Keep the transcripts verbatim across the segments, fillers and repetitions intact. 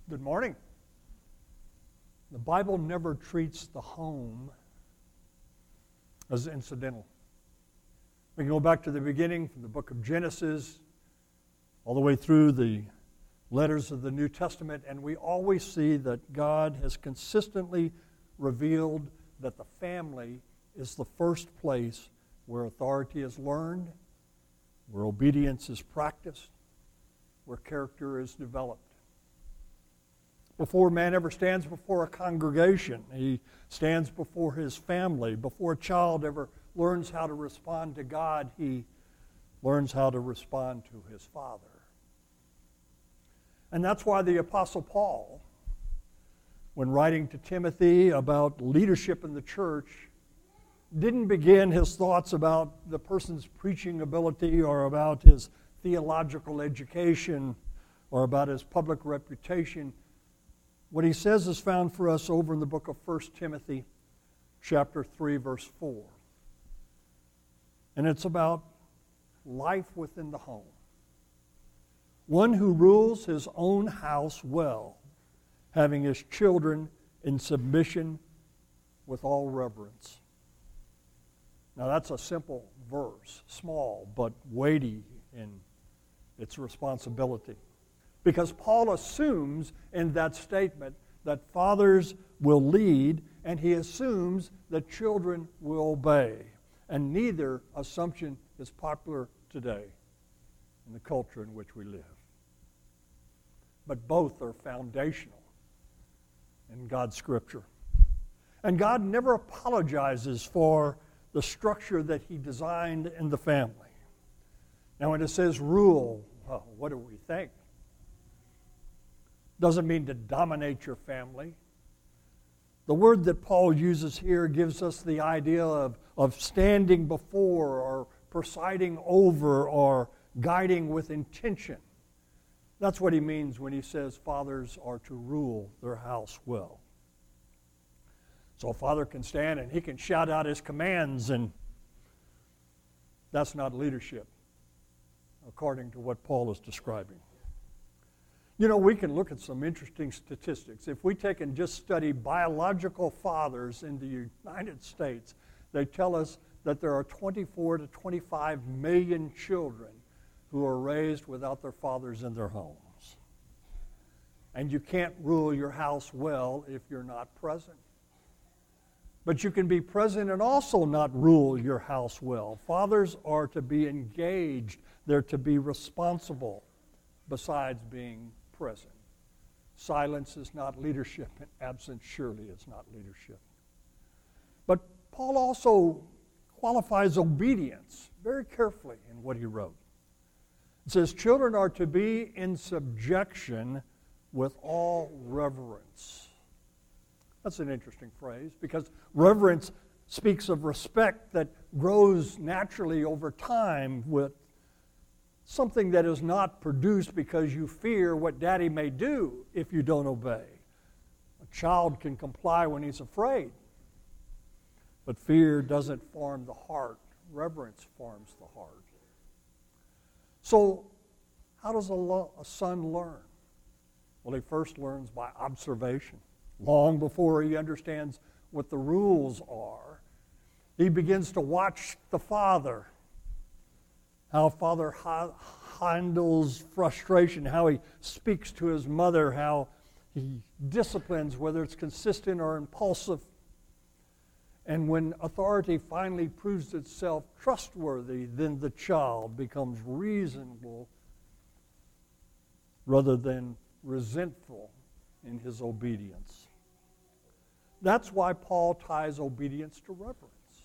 Good morning. The Bible never treats the home as incidental. We can go back to the beginning, from the book of Genesis, all the way through the letters of the New Testament, and we always see that God has consistently revealed that the family is the first place where authority is learned, where obedience is practiced, where character is developed. Before man ever stands before a congregation, he stands before his family. Before a child ever learns how to respond to God, he learns how to respond to his Father. And that's why the Apostle Paul, when writing to Timothy about leadership in the church, didn't begin his thoughts about the person's preaching ability or about his theological education or about his public reputation. What he says is found for us over in the book of First Timothy, chapter three, verse four. And it's about life within the home. One who rules his own house well, having his children in submission with all reverence. Now that's a simple verse, small but weighty in its responsibility. Because Paul assumes in that statement that fathers will lead, and he assumes that children will obey. And neither assumption is popular today in the culture in which we live. But both are foundational in God's Scripture. And God never apologizes for the structure that he designed in the family. Now when it says rule, well, what do we think? Doesn't mean to dominate your family. The word that Paul uses here gives us the idea of, of standing before or presiding over or guiding with intention. That's what he means when he says fathers are to rule their house well. So a father can stand and he can shout out his commands, and that's not leadership, according to what Paul is describing. You know, we can look at some interesting statistics. If we take and just study biological fathers in the United States, they tell us that there are twenty-four to twenty-five million children who are raised without their fathers in their homes. And you can't rule your house well if you're not present. But you can be present and also not rule your house well. Fathers are to be engaged. They're to be responsible, besides being present. Silence is not leadership, and absence surely is not leadership. But Paul also qualifies obedience very carefully in what he wrote. It says, children are to be in subjection with all reverence. That's an interesting phrase, because reverence speaks of respect that grows naturally over time with something that is not produced because you fear what daddy may do if you don't obey. A child can comply when he's afraid, but fear doesn't form the heart. Reverence forms the heart. So, how does a, lo- a son learn? Well, he first learns by observation. Long before he understands what the rules are, he begins to watch the father. How father ha- handles frustration, how he speaks to his mother, how he disciplines, whether it's consistent or impulsive. And when authority finally proves itself trustworthy, then the child becomes reasonable rather than resentful in his obedience. That's why Paul ties obedience to reverence.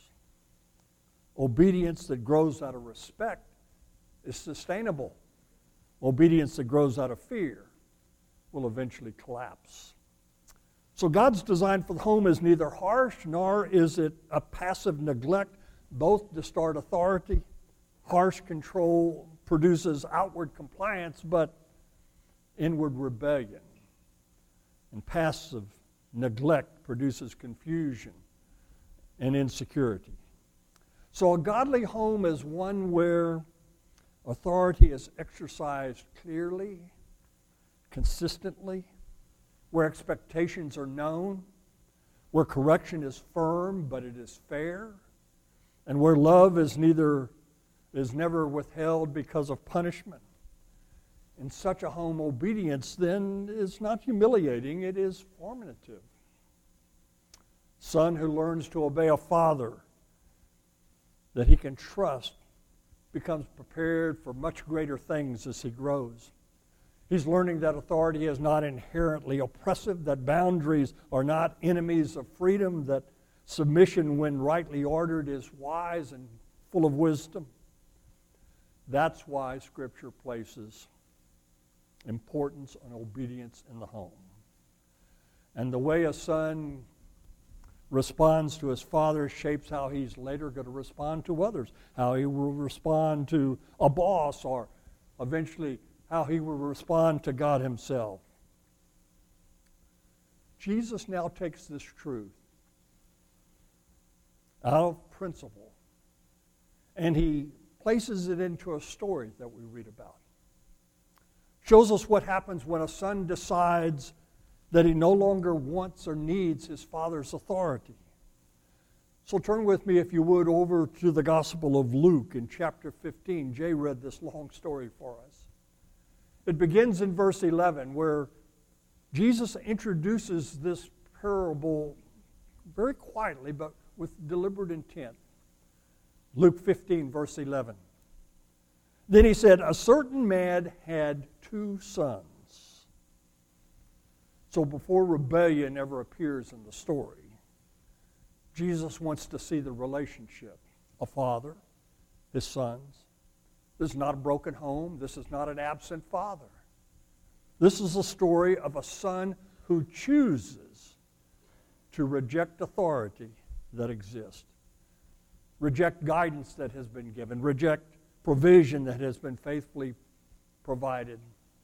Obedience that grows out of respect is sustainable. Obedience that grows out of fear will eventually collapse. So God's design for the home is neither harsh nor is it a passive neglect, both distort authority. Harsh control produces outward compliance, but inward rebellion. And passive neglect produces confusion and insecurity. So a godly home is one where authority is exercised clearly, consistently, where expectations are known, where correction is firm but it is fair, and where love is neither is never withheld because of punishment. In such a home, obedience then is not humiliating, it is formative. Son who learns to obey a father that he can trust becomes prepared for much greater things as he grows. He's learning that authority is not inherently oppressive, that boundaries are not enemies of freedom, that submission, when rightly ordered, is wise and full of wisdom. That's why Scripture places importance on obedience in the home. And the way a son responds to his father shapes how he's later going to respond to others, how he will respond to a boss, or eventually how he will respond to God himself. Jesus now takes this truth out of principle and he places it into a story that we read about. Shows us what happens when a son decides that he no longer wants or needs his father's authority. So turn with me, if you would, over to the Gospel of Luke in chapter fifteen. Jay read this long story for us. It begins in verse eleven, where Jesus introduces this parable very quietly, but with deliberate intent. Luke fifteen, verse eleven. Then he said, a certain man had two sons. So before rebellion ever appears in the story, Jesus wants to see the relationship. A father, his sons. This is not a broken home. This is not an absent father. This is a story of a son who chooses to reject authority that exists, reject guidance that has been given, reject provision that has been faithfully provided.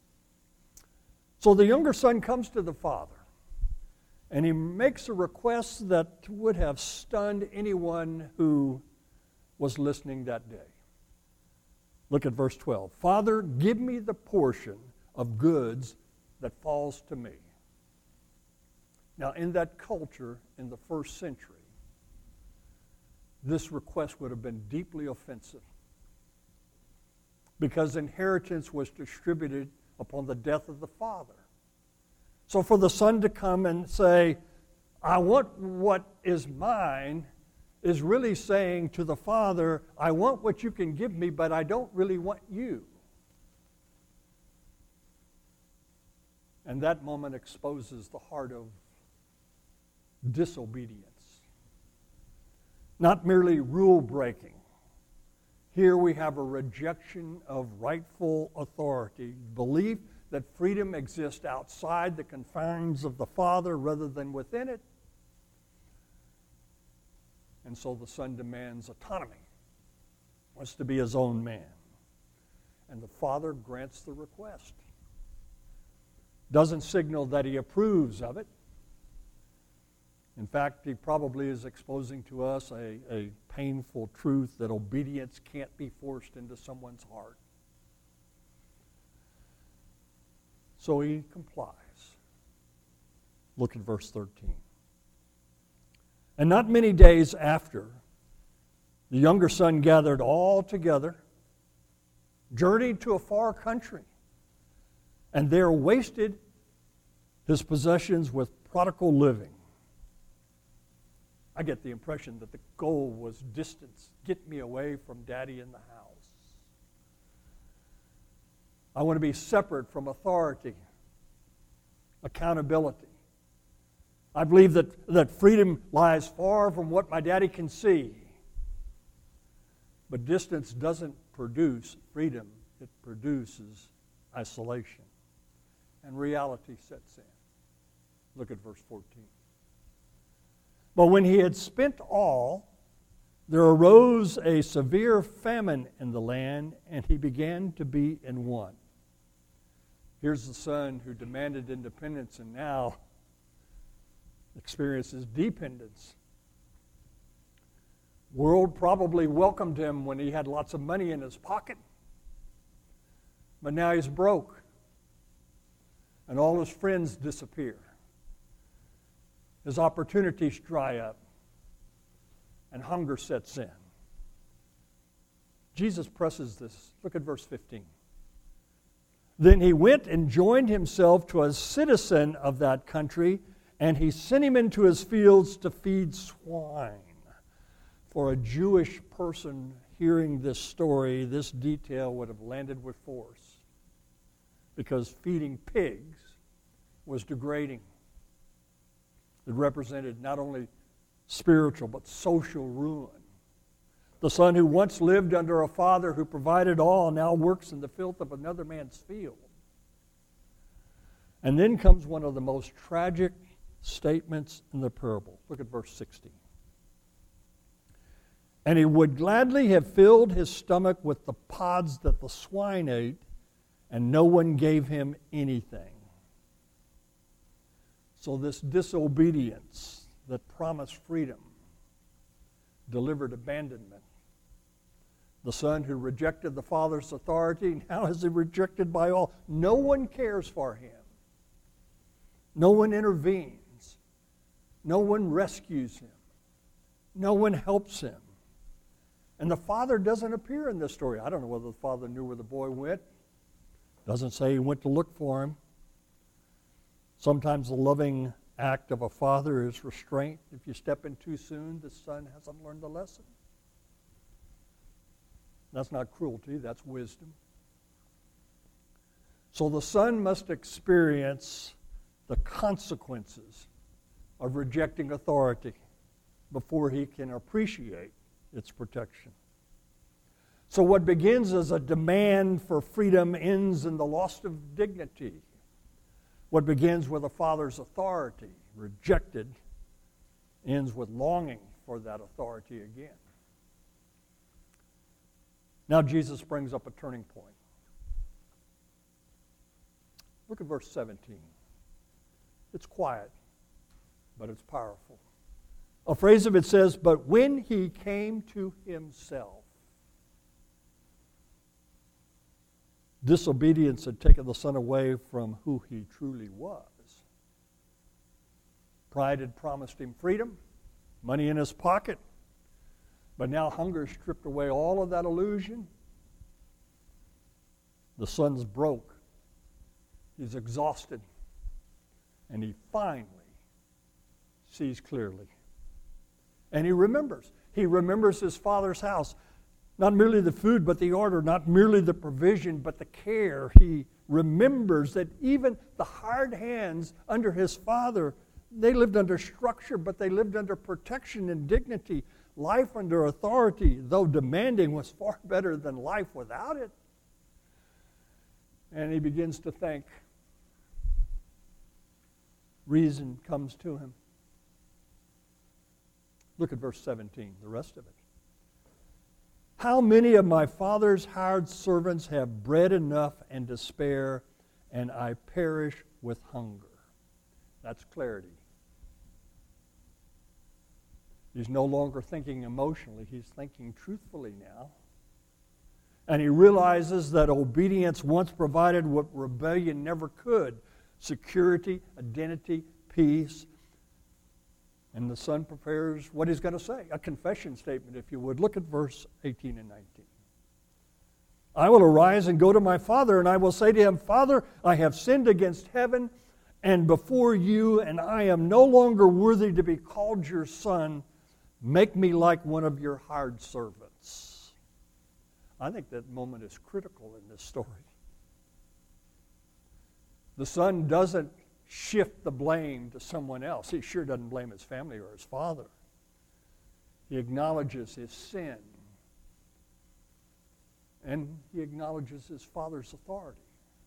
So the younger son comes to the father, and he makes a request that would have stunned anyone who was listening that day. Look at verse twelve. Father, give me the portion of goods that falls to me. Now, in that culture, in the first century, this request would have been deeply offensive, because inheritance was distributed upon the death of the father. So for the son to come and say, I want what is mine, is really saying to the father, I want what you can give me, but I don't really want you. And that moment exposes the heart of disobedience. Not merely rule breaking. Here we have a rejection of rightful authority, belief that freedom exists outside the confines of the Father rather than within it. And so the son demands autonomy, wants to be his own man. And the father grants the request. Doesn't signal that he approves of it. In fact, he probably is exposing to us a, a painful truth that obedience can't be forced into someone's heart. So he complies. Look at verse thirteen. And not many days after, the younger son gathered all together, journeyed to a far country, and there wasted his possessions with prodigal living. I get the impression that the goal was distance. Get me away from daddy in the house. I want to be separate from authority, accountability. I believe that, that freedom lies far from what my daddy can see. But distance doesn't produce freedom. It produces isolation. And reality sets in. Look at verse fourteen. But when he had spent all, there arose a severe famine in the land, and he began to be in want. Here's the son who demanded independence and now experiences dependence. World probably welcomed him when he had lots of money in his pocket, but now he's broke, and all his friends disappear. his opportunities dry up, and hunger sets in. Jesus presses this. Look at verse fifteen. Then he went and joined himself to a citizen of that country, and he sent him into his fields to feed swine. For a Jewish person hearing this story, this detail would have landed with force, because feeding pigs was degrading. It represented not only spiritual but social ruin. The son who once lived under a father who provided all now works in the filth of another man's field. And then comes one of the most tragic statements in the parable. Look at verse sixteen. And he would gladly have filled his stomach with the pods that the swine ate, and no one gave him anything. So this disobedience that promised freedom delivered abandonment. The son who rejected the father's authority now is rejected by all. No one cares for him. No one intervenes. No one rescues him. No one helps him. And the father doesn't appear in this story. I don't know whether the father knew where the boy went. Doesn't say he went to look for him. Sometimes the loving act of a father is restraint. If you step in too soon, the son hasn't learned the lesson. That's not cruelty, that's wisdom. So the son must experience the consequences of rejecting authority before he can appreciate its protection. So what begins as a demand for freedom ends in the loss of dignity. What begins with a father's authority, rejected, ends with longing for that authority again. Now Jesus brings up a turning point. Look at verse seventeen. It's quiet, but it's powerful. A phrase of it says, but when he came to himself. Disobedience had taken the son away from who he truly was. Pride had promised him freedom, money in his pocket, but now hunger stripped away all of that illusion. The son's broke. He's exhausted. And he finally sees clearly. And he remembers. He remembers his father's house. Not merely the food, but the order. Not merely the provision, but the care. He remembers that even the hard hands under his father, they lived under structure, but they lived under protection and dignity. Life under authority, though demanding, was far better than life without it. And he begins to think. Reason comes to him. Look at verse seventeen, the rest of it. How many of my father's hired servants have bread enough and to spare, and I perish with hunger? That's clarity. He's no longer thinking emotionally. He's thinking truthfully now. And he realizes that obedience once provided what rebellion never could. Security, identity, peace. And the son prepares what he's going to say, a confession statement, if you would. Look at verse eighteen and nineteen. I will arise and go to my father, and I will say to him, Father, I have sinned against heaven and before you, and I am no longer worthy to be called your son. Make me like one of your hired servants. I think that moment is critical in this story. The son doesn't shift the blame to someone else. He sure doesn't blame his family or his father. He acknowledges his sin. And he acknowledges his father's authority.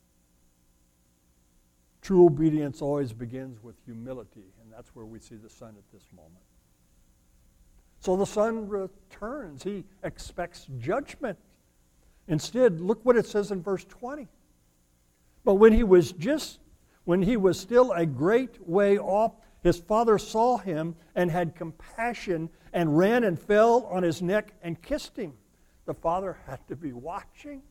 True obedience always begins with humility, and that's where we see the son at this moment. So the son returns. He expects judgment. Instead, look what it says in verse twenty. But when he was just, when he was still a great way off, his father saw him and had compassion and ran and fell on his neck and kissed him. The father had to be watching.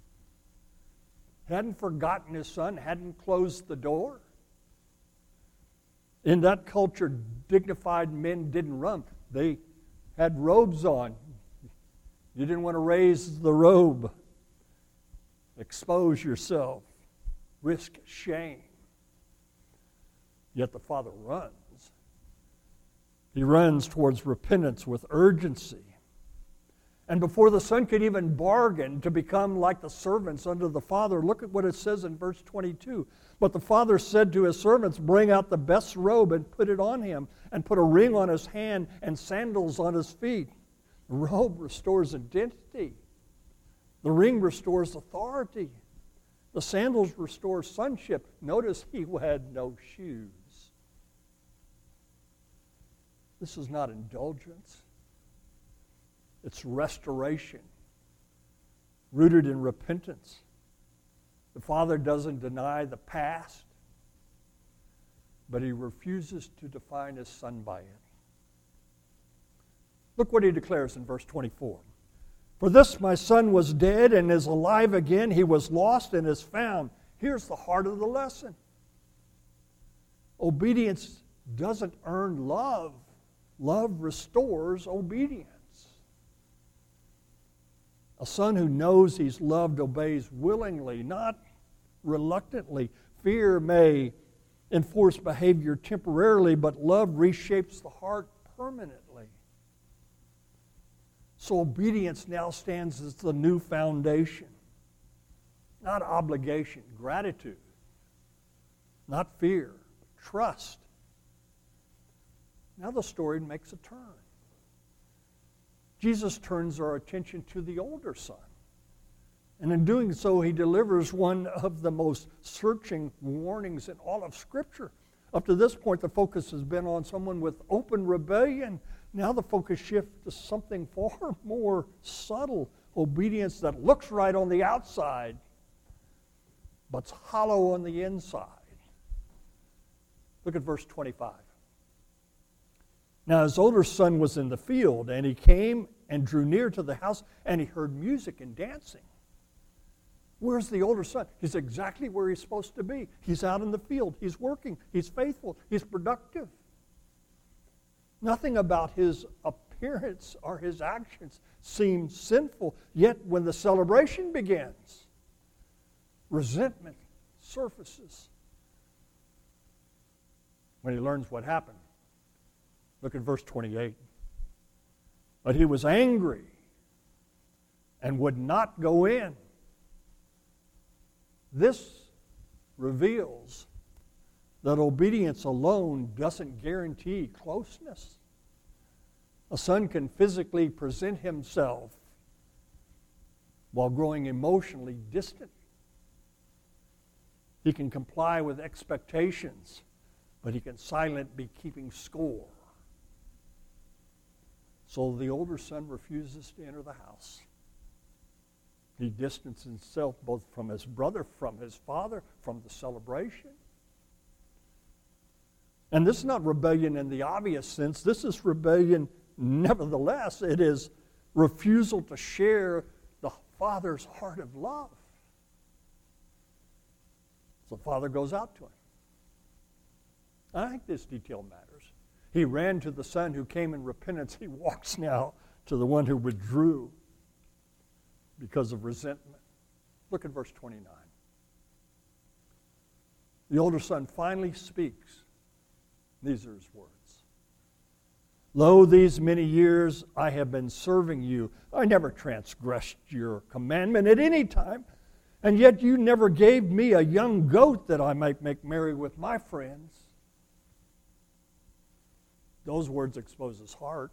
Hadn't forgotten his son, hadn't closed the door. In that culture, dignified men didn't run. They had robes on. You didn't want to raise the robe, expose yourself, risk shame. Yet the Father runs. He runs towards repentance with urgency. And before the Son could even bargain to become like the servants under the Father, look at what it says in verse twenty-two. But the Father said to his servants, bring out the best robe and put it on him, and put a ring on his hand and sandals on his feet. The robe restores identity. The ring restores authority. The sandals restore sonship. Notice he had no shoes. This is not indulgence. It's restoration, rooted in repentance. The Father doesn't deny the past, but he refuses to define his Son by it. Look what he declares in verse twenty-four. For this my son was dead and is alive again. He was lost and is found. Here's the heart of the lesson. Obedience doesn't earn love. Love restores obedience. A son who knows he's loved obeys willingly, not reluctantly. Fear may enforce behavior temporarily, but love reshapes the heart permanently. So obedience now stands as the new foundation. Not obligation, gratitude. Not fear, trust. Now the story makes a turn. Jesus turns our attention to the older son. And in doing so, he delivers one of the most searching warnings in all of Scripture. Up to this point, the focus has been on someone with open rebellion. Now the focus shifts to something far more subtle, obedience that looks right on the outside, but's hollow on the inside. Look at verse twenty-five. Now his older son was in the field, and he came and drew near to the house, and he heard music and dancing. Where's the older son? He's exactly where he's supposed to be. He's out in the field. He's working. He's faithful. He's productive. Nothing about his appearance or his actions seems sinful. Yet when the celebration begins, resentment surfaces. When he learns what happened, look at verse twenty-eight. But he was angry and would not go in. This reveals that obedience alone doesn't guarantee closeness. A son can physically present himself while growing emotionally distant. He can comply with expectations, but he can silently be keeping score. So the older son refuses to enter the house. He distances himself both from his brother, from his father, from the celebration. And this is not rebellion in the obvious sense. This is rebellion nevertheless. It is refusal to share the Father's heart of love. So the Father goes out to him. I think this detail matters. He ran to the son who came in repentance. He walks now to the one who withdrew because of resentment. Look at verse twenty-nine. The older son finally speaks. These are his words. Lo, these many years I have been serving you. I never transgressed your commandment at any time, and yet you never gave me a young goat that I might make merry with my friends. Those words expose his heart.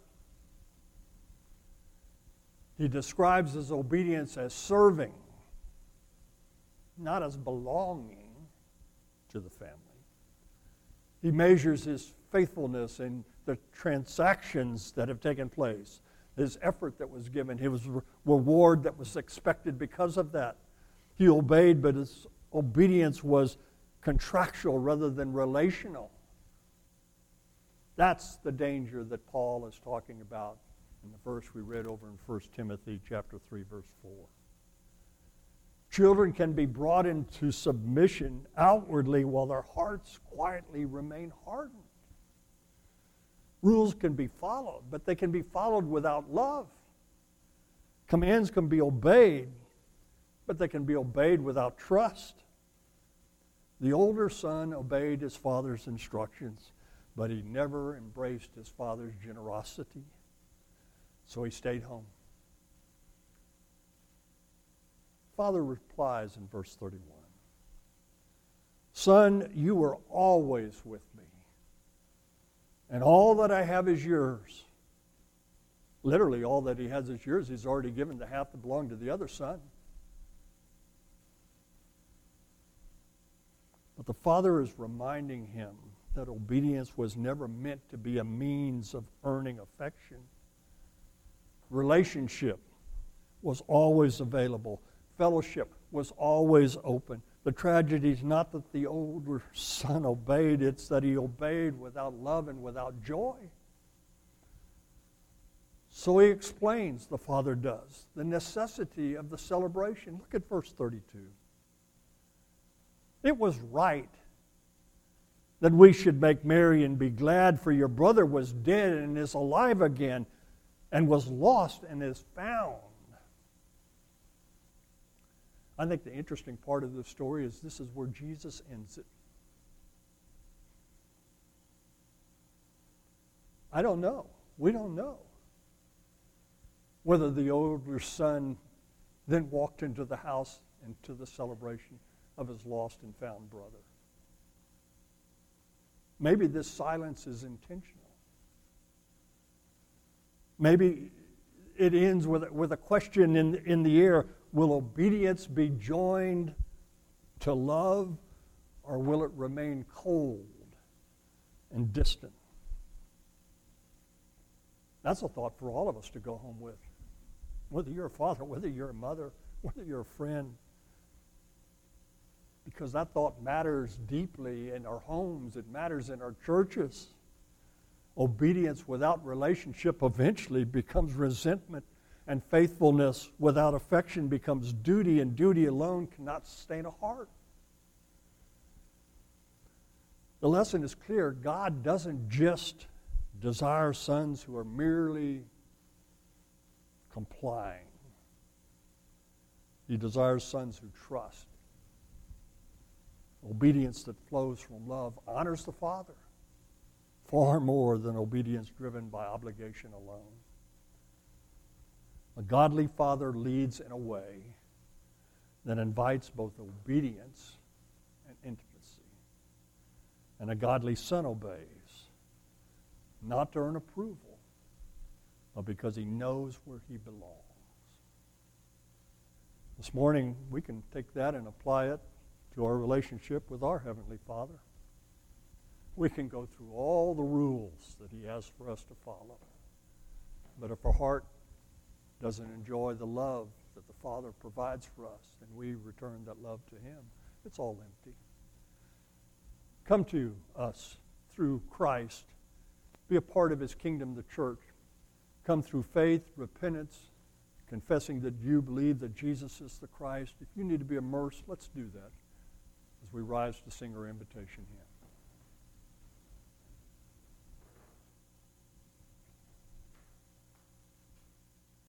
He describes his obedience as serving, not as belonging to the family. He measures his faithfulness in the transactions that have taken place, his effort that was given, his re- reward that was expected because of that. He obeyed, but his obedience was contractual rather than relational. That's the danger that Paul is talking about in the verse we read over in First Timothy chapter three, verse four. Children can be brought into submission outwardly while their hearts quietly remain hardened. Rules can be followed, but they can be followed without love. Commands can be obeyed, but they can be obeyed without trust. The older son obeyed his father's instructions, but he never embraced his father's generosity, so he stayed home. Father replies in verse thirty-one, "Son, you were always with me, and all that I have is yours." Literally, all that he has is yours. He's already given the half that belonged to the other son. But the father is reminding him that obedience was never meant to be a means of earning affection. Relationship was always available. Fellowship was always open. The tragedy is not that the older son obeyed, it's that he obeyed without love and without joy. So he explains, the father does, the necessity of the celebration. Look at verse thirty-two. It was right that we should make merry and be glad, for your brother was dead and is alive again, and was lost and is found. I think the interesting part of the story is this is where Jesus ends it. I don't know. We don't know whether the older son then walked into the house and to the celebration of his lost and found brother. Maybe this silence is intentional. Maybe it ends with, with a question in, in the air. Will obedience be joined to love, or will it remain cold and distant? That's a thought for all of us to go home with. Whether you're a father, whether you're a mother, whether you're a friend. Because that thought matters deeply in our homes. It matters in our churches. Obedience without relationship eventually becomes resentment, and faithfulness without affection becomes duty, and duty alone cannot sustain a heart. The lesson is clear. God doesn't just desire sons who are merely complying. He desires sons who trust. Obedience that flows from love honors the Father far more than obedience driven by obligation alone. A godly father leads in a way that invites both obedience and intimacy. And a godly son obeys, not to earn approval, but because he knows where he belongs. This morning, we can take that and apply it to our relationship with our Heavenly Father. We can go through all the rules that he has for us to follow. But if our heart doesn't enjoy the love that the Father provides for us, and we return that love to him, it's all empty. Come to us through Christ. Be a part of his kingdom, the church. Come through faith, repentance, confessing that you believe that Jesus is the Christ. If you need to be immersed, let's do that as we rise to sing our invitation hymn.